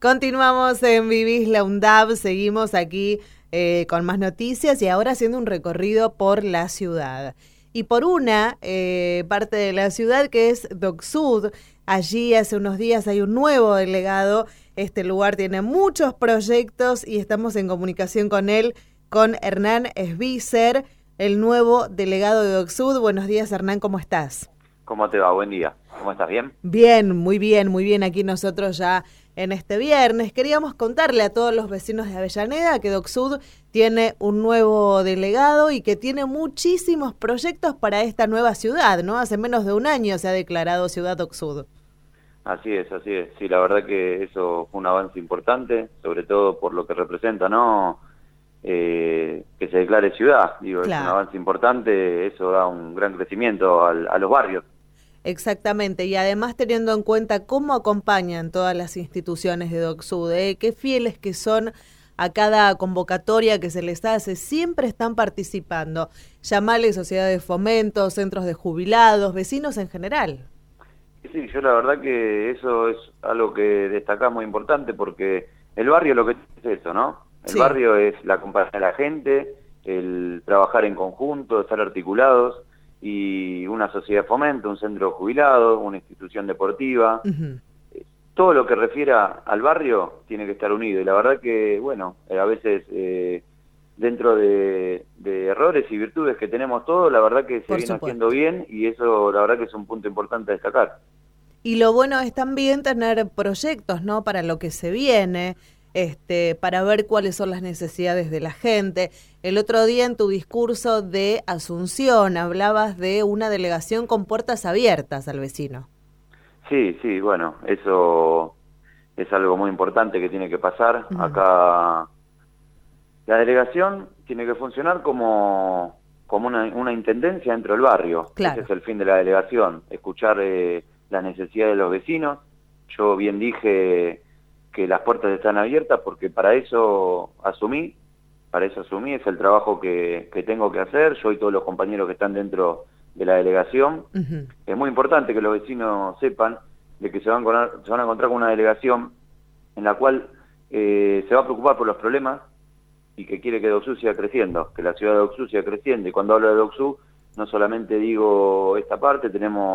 Continuamos en Vivís la UNDAV, seguimos aquí con más noticias y ahora haciendo un recorrido por la ciudad. Y por una parte de la ciudad que es DocSud, allí hace unos días hay un nuevo delegado. Este lugar tiene muchos proyectos y estamos en comunicación con él, con Hernán Svicer, el nuevo delegado de DocSud. Buenos días, Hernán, ¿cómo estás? ¿Cómo te va? Buen día. ¿Cómo estás? ¿Bien? Bien, muy bien, muy bien. Aquí nosotros ya en este viernes queríamos contarle a todos los vecinos de Avellaneda que DocSud tiene un nuevo delegado y que tiene muchísimos proyectos para esta nueva ciudad, ¿no? Hace menos de un año se ha declarado ciudad DocSud. Así es, así es. Sí, la verdad que eso fue un avance importante, sobre todo por lo que representa, ¿no? Que se declare ciudad. Digo, claro. Es un avance importante, eso da un gran crecimiento a los barrios. Exactamente, y además teniendo en cuenta cómo acompañan todas las instituciones de DocSud, qué fieles que son a cada convocatoria que se les hace, siempre están participando. Llamale sociedad de fomento, centros de jubilados, vecinos en general. Sí, yo la verdad que eso es algo que destacamos muy importante porque el barrio lo que es eso, ¿no? El Sí. barrio es la compañía de la gente, el trabajar en conjunto, estar articulados, y una sociedad de fomento, un centro de jubilados, una institución deportiva. Todo lo que refiera al barrio tiene que estar unido. Y la verdad que, bueno, a veces dentro de errores y virtudes que tenemos todos, la verdad que se viene haciendo bien y eso la verdad que es un punto importante a destacar. Y lo bueno es también tener proyectos, ¿no? Para lo que se viene, para ver cuáles son las necesidades de la gente. El otro día en tu discurso de Asunción hablabas de una delegación con puertas abiertas al vecino. Sí, sí, bueno, eso es algo muy importante que tiene que pasar. Acá la delegación tiene que funcionar como una intendencia dentro del barrio. Claro. Ese es el fin de la delegación, escuchar las necesidades de los vecinos. Yo bien dije que las puertas están abiertas porque para eso asumí, es el trabajo que tengo que hacer, yo y todos los compañeros que están dentro de la delegación. Es muy importante que los vecinos sepan de que se van a encontrar con una delegación en la cual se va a preocupar por los problemas y que quiere que DocSud siga creciendo, que la ciudad de DocSud siga creciendo. Y cuando hablo de DocSud, no solamente digo esta parte,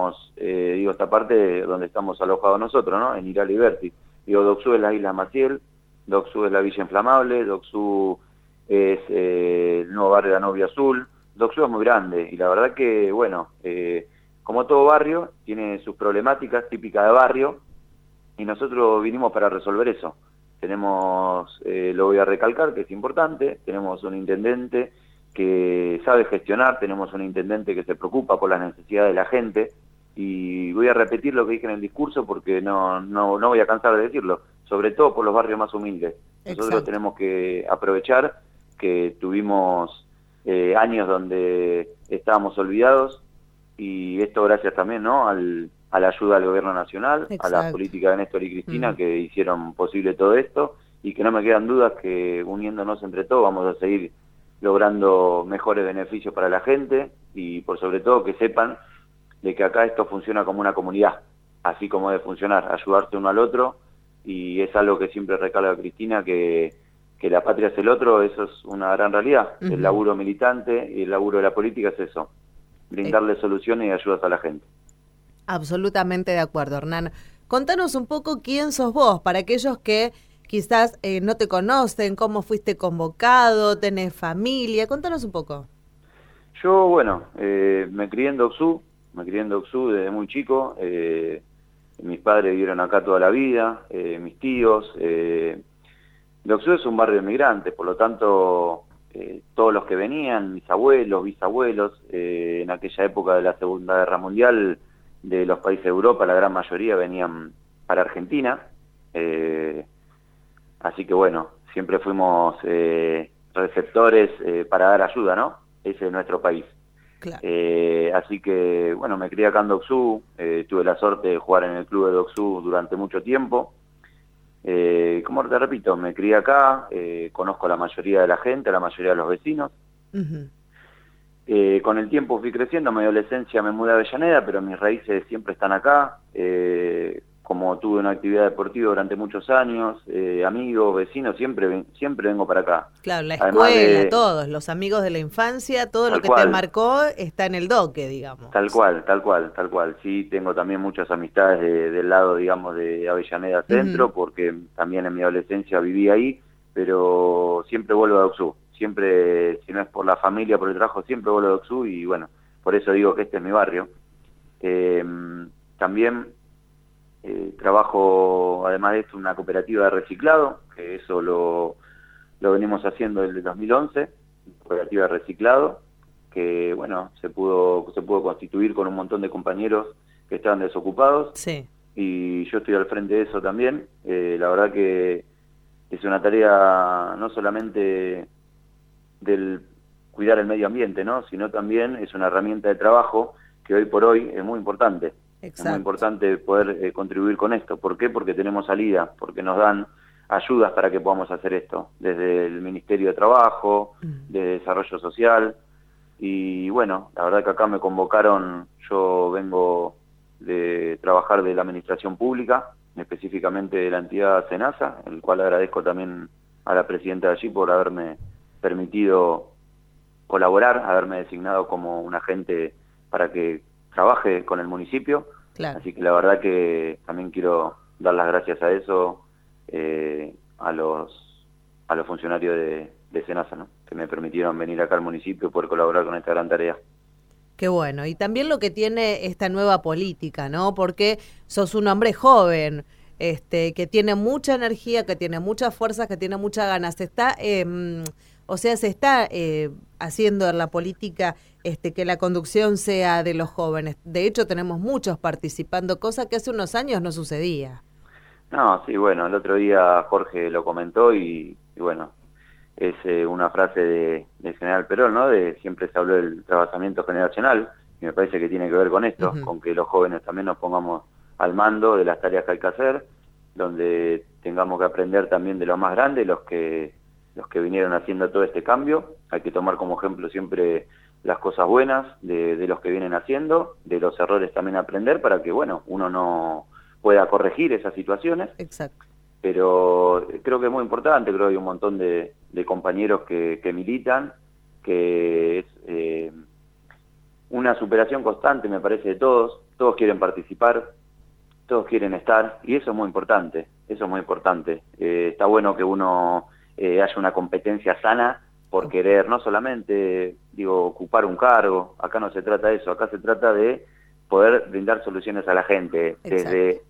digo esta parte donde estamos alojados nosotros, ¿no? En Iral y Berti. Digo, DocSud es la isla Maciel, DocSud es la Villa Inflamable, DocSud es el nuevo barrio de la Novia Azul. DocSud es muy grande y la verdad que, bueno, como todo barrio, tiene sus problemáticas típicas de barrio y nosotros vinimos para resolver eso. Tenemos, lo voy a recalcar, que es importante, tenemos un intendente que sabe gestionar, tenemos un intendente que se preocupa por las necesidades de la gente y voy a repetir lo que dije en el discurso porque no voy a cansar de decirlo, sobre todo por los barrios más humildes. Nosotros Exacto. tenemos que aprovechar que tuvimos años donde estábamos olvidados y esto gracias también, ¿no? a la ayuda del gobierno nacional, Exacto. a la política de Néstor y Cristina que hicieron posible todo esto y que no me quedan dudas que uniéndonos entre todos vamos a seguir logrando mejores beneficios para la gente y por sobre todo que sepan de que acá esto funciona como una comunidad, así como debe funcionar, ayudarse uno al otro y es algo que siempre recalca Cristina que la patria es el otro, eso es una gran realidad. El laburo militante y el laburo de la política es eso, brindarle soluciones y ayudas a la gente. Absolutamente de acuerdo, Hernán. Contanos un poco quién sos vos, para aquellos que quizás no te conocen, cómo fuiste convocado, tenés familia, contanos un poco. Yo, bueno, me crié en DocSud desde muy chico, mis padres vivieron acá toda la vida, mis tíos. DocSud es un barrio de migrantes, por lo tanto, todos los que venían, mis abuelos, bisabuelos, en aquella época de la Segunda Guerra Mundial, de los países de Europa, la gran mayoría venían para Argentina, así que bueno, siempre fuimos receptores para dar ayuda, ¿no? Ese es nuestro país. Claro. Así que, bueno, me crié acá en DocSud, tuve la suerte de jugar en el club de DocSud durante mucho tiempo. Como te repito, me crié acá, conozco a la mayoría de la gente, a la mayoría de los vecinos. Con el tiempo fui creciendo, en mi adolescencia me mudé a Avellaneda, pero mis raíces siempre están acá. como tuve una actividad deportiva durante muchos años, amigos, vecinos, siempre vengo para acá. Claro, la Además escuela, todos, los amigos de la infancia, todo lo que te marcó está en el doque, digamos. Tal cual. Sí, tengo también muchas amistades del lado, digamos, de Avellaneda Centro, porque también en mi adolescencia viví ahí, pero siempre vuelvo a Docsú. Siempre, si no es por la familia, por el trabajo, siempre vuelvo a Docsú y bueno, por eso digo que este es mi barrio. También trabajo, además de esto, una cooperativa de reciclado, que eso lo venimos haciendo desde el 2011, cooperativa de reciclado, que bueno, se pudo constituir con un montón de compañeros que estaban desocupados, sí. Y yo estoy al frente de eso también. La verdad que es una tarea no solamente del cuidar el medio ambiente, ¿no?, sino también es una herramienta de trabajo que hoy por hoy es muy importante. Exacto. Es muy importante poder contribuir con esto. ¿Por qué? Porque tenemos salida, porque nos dan ayudas para que podamos hacer esto, desde el Ministerio de Trabajo, de Desarrollo Social, y bueno, la verdad que acá me convocaron, yo vengo de trabajar de la Administración Pública, específicamente de la entidad SENASA, el cual agradezco también a la presidenta de allí por haberme permitido colaborar, haberme designado como un agente para que trabaje con el municipio. Claro. Así que la verdad que también quiero dar las gracias a eso, a los funcionarios de SENASA, ¿no?, que me permitieron venir acá al municipio y poder colaborar con esta gran tarea. Qué bueno. Y también lo que tiene esta nueva política, ¿no? Porque sos un hombre joven, que tiene mucha energía, que tiene muchas fuerzas, que tiene muchas ganas. Se está haciendo en la política que la conducción sea de los jóvenes. De hecho, tenemos muchos participando, cosa que hace unos años no sucedía. No, sí, bueno, el otro día Jorge lo comentó y bueno, es una frase del general Perón, ¿no?, de siempre se habló del trabajamiento generacional, y me parece que tiene que ver con esto, con que los jóvenes también nos pongamos al mando de las tareas que hay que hacer, donde tengamos que aprender también de los más grandes, los que vinieron haciendo todo este cambio. Hay que tomar como ejemplo siempre las cosas buenas de los que vienen haciendo, de los errores también aprender, para que, bueno, uno no pueda corregir esas situaciones. Exacto. Pero creo que es muy importante, creo que hay un montón de compañeros que militan, que es una superación constante, me parece, de todos quieren participar, todos quieren estar, y eso es muy importante, está bueno que uno haya una competencia sana por querer, no solamente, ocupar un cargo, acá no se trata de eso, acá se trata de poder brindar soluciones a la gente. Exacto. Desde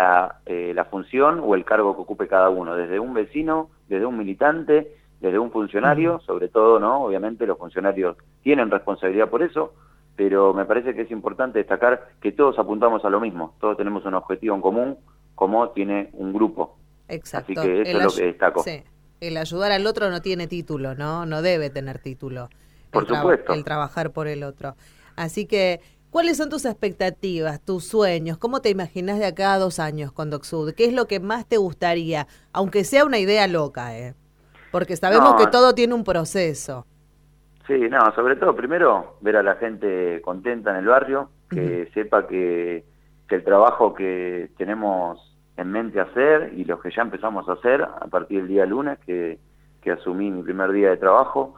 la función o el cargo que ocupe cada uno, desde un vecino, desde un militante, desde un funcionario, sobre todo, ¿no? Obviamente los funcionarios tienen responsabilidad por eso, pero me parece que es importante destacar que todos apuntamos a lo mismo, todos tenemos un objetivo en común, como tiene un grupo. Exacto. Así que eso es lo que destaco. Sí. El ayudar al otro no tiene título, ¿no? No debe tener título. Por supuesto. El trabajar por el otro. Así que, ¿cuáles son tus expectativas, tus sueños? ¿Cómo te imaginas de acá a 2 años con DocSud? ¿Qué es lo que más te gustaría? Aunque sea una idea loca, porque sabemos que todo tiene un proceso. Sí, no, sobre todo, primero, ver a la gente contenta en el barrio, que sepa que el trabajo que tenemos en mente hacer y los que ya empezamos a hacer a partir del día lunes, que asumí mi primer día de trabajo,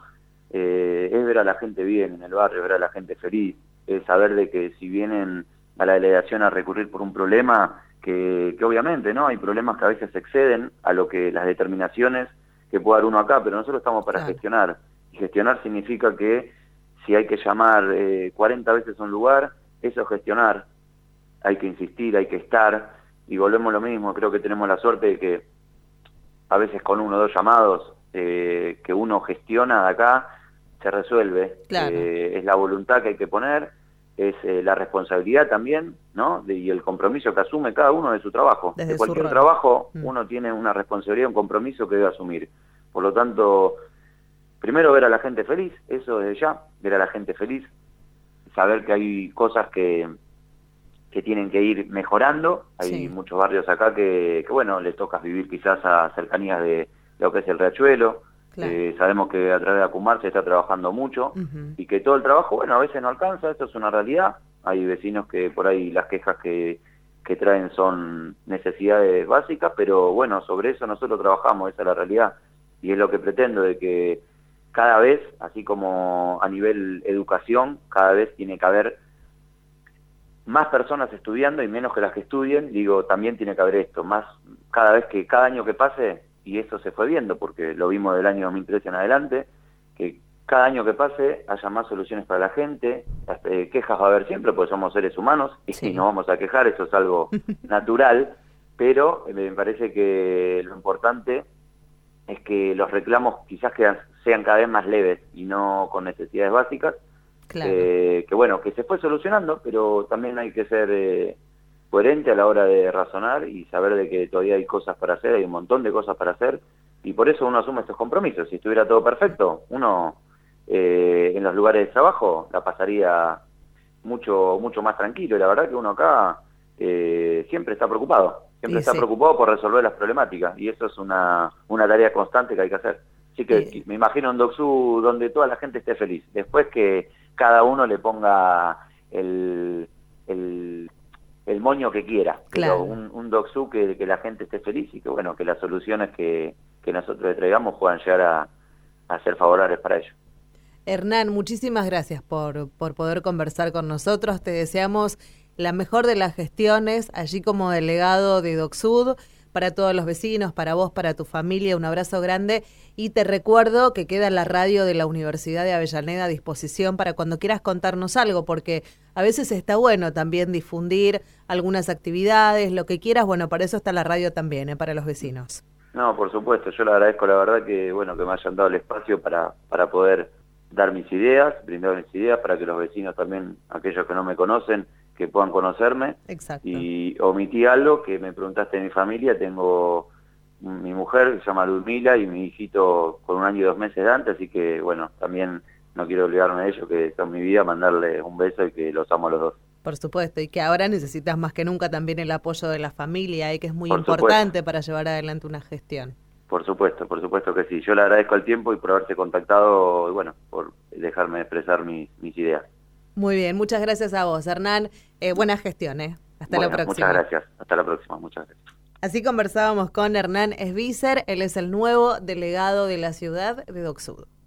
es ver a la gente bien en el barrio, ver a la gente feliz, es saber de que si vienen a la delegación a recurrir por un problema, que obviamente, ¿no?, hay problemas que a veces exceden a lo que las determinaciones que pueda dar uno acá, pero nosotros estamos para gestionar. Y gestionar significa que si hay que llamar 40 veces a un lugar, eso es gestionar. Hay que insistir, hay que estar, y volvemos a lo mismo. Creo que tenemos la suerte de que a veces con 1 o 2 llamados que uno gestiona de acá, se resuelve. Claro. Es la voluntad que hay que poner, es la responsabilidad también, ¿no?, y el compromiso que asume cada uno de su trabajo. Desde de cualquier trabajo uno tiene una responsabilidad, un compromiso que debe asumir. Por lo tanto, primero ver a la gente feliz, eso desde ya, ver a la gente feliz, saber que hay cosas que tienen que ir mejorando. Hay muchos barrios acá que bueno, les toca vivir quizás a cercanías de lo que es el Riachuelo. Claro. Sabemos que a través de Acumar se está trabajando mucho y que todo el trabajo, bueno, a veces no alcanza, esto es una realidad. Hay vecinos que por ahí las quejas que que traen son necesidades básicas, pero bueno, sobre eso nosotros trabajamos, esa es la realidad, y es lo que pretendo, de que cada vez, así como a nivel educación, cada vez tiene que haber más personas estudiando y menos que las que estudien. Digo, también tiene que haber esto, más cada año que pase, y eso se fue viendo, porque lo vimos del año 2013 en adelante, que cada año que pase haya más soluciones para la gente. Quejas va a haber siempre, porque somos seres humanos, y nos vamos a quejar, eso es algo natural, pero me parece que lo importante es que los reclamos quizás sean cada vez más leves y no con necesidades básicas. Claro. Que bueno, que se fue solucionando, pero también hay que ser coherente a la hora de razonar y saber de que todavía hay cosas para hacer, hay un montón de cosas para hacer, y por eso uno asume estos compromisos. Si estuviera todo perfecto, uno en los lugares de trabajo la pasaría mucho más tranquilo, y la verdad que uno acá siempre está preocupado, preocupado por resolver las problemáticas, y eso es una tarea constante que hay que hacer. Así que me imagino un DOCSU donde toda la gente esté feliz, después que cada uno le ponga el moño que quiera, claro. Pero un DOCSU que la gente esté feliz, y que bueno, que las soluciones que nosotros le traigamos puedan llegar a ser favorables para ellos. Hernán, muchísimas gracias por poder conversar con nosotros. Te deseamos la mejor de las gestiones, allí como delegado de DOCSUD, para todos los vecinos, para vos, para tu familia, un abrazo grande, y te recuerdo que queda la radio de la Universidad de Avellaneda a disposición para cuando quieras contarnos algo, porque a veces está bueno también difundir algunas actividades, lo que quieras. Bueno, para eso está la radio también, para los vecinos. No, por supuesto, yo le agradezco, la verdad, que bueno, que me hayan dado el espacio para poder dar mis ideas, brindar mis ideas, para que los vecinos también, aquellos que no me conocen, que puedan conocerme. Exacto. Y omití algo que me preguntaste de mi familia. Tengo mi mujer, que se llama Ludmila, y mi hijito con 1 año y 2 meses de antes, así que bueno, también no quiero olvidarme de ellos, que son mi vida, mandarle un beso y que los amo a los dos. Por supuesto, y que ahora necesitas más que nunca también el apoyo de la familia, que es muy importante para llevar adelante una gestión. Por supuesto que sí. Yo le agradezco el tiempo y por haberse contactado, y bueno, por dejarme expresar mis ideas. Muy bien, muchas gracias a vos, Hernán. Buena gestión, Hasta la próxima. Muchas gracias, hasta la próxima, muchas gracias. Así conversábamos con Hernán Svicer, él es el nuevo delegado de la ciudad de DOCSUD.